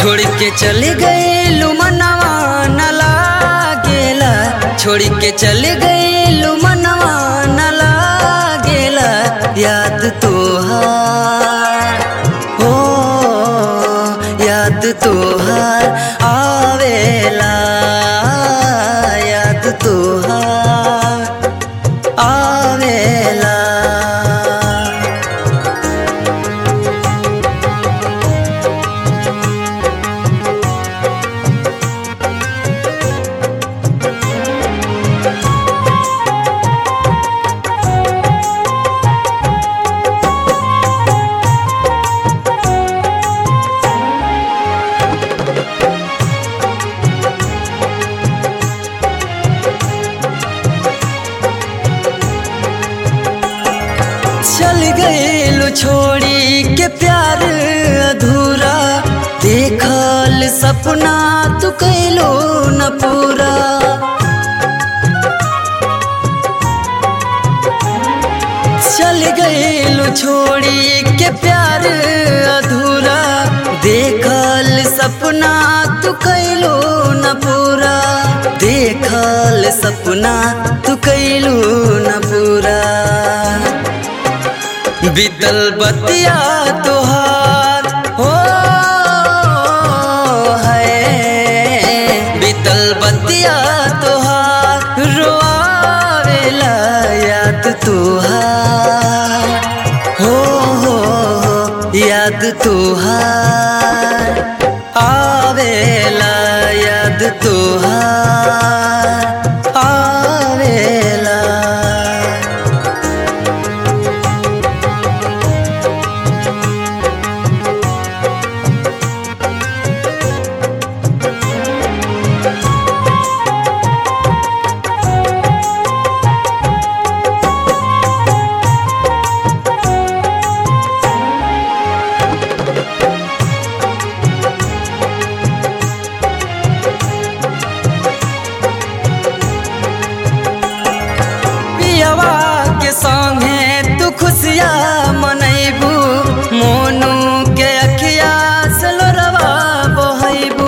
छोड़ के चले गए मनवा न लागेला, छोड़ के चले गए मनवा न लागेला, याद तोहार हो याद तोहार आवेला, याद तोहार आवेला। चल गए छोड़ी के प्यार अधूरा, देखल सपना तू कैलो न पूरा। चल गए छोड़ी के प्यार अधूरा, देखल सपना तू कैलो न पूरा, देखल सपना तू कैलो न पूरा। बीतल बतिया तोहार हो है, बीतल बतिया तोहार रोआवेला, याद तोहार हो याद तोहार आवेला, याद तोहार आवेला। के संगे तू खुशिया मनैबू, मोनू के अखिया से लोरवा बहैबू।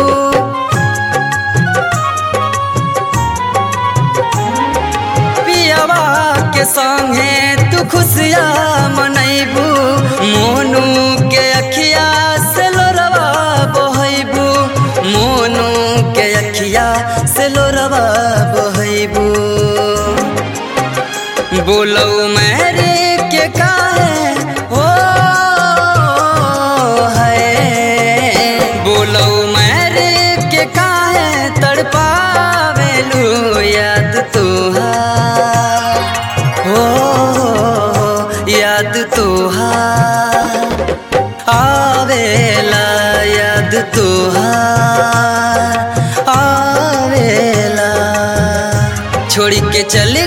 पियावा के संगे तू खुशिया मनैबू, मोनू के अखिया से लोरवा बहैबू, मोनू के अखिया से लोरवा बहैबू। बोलो मेरे के काहे हो है, बोलो मेरे के काहे तड़पावेलू, याद तोहार हो याद तोहार आवेला, याद तोहार आवेला। छोड़ के चले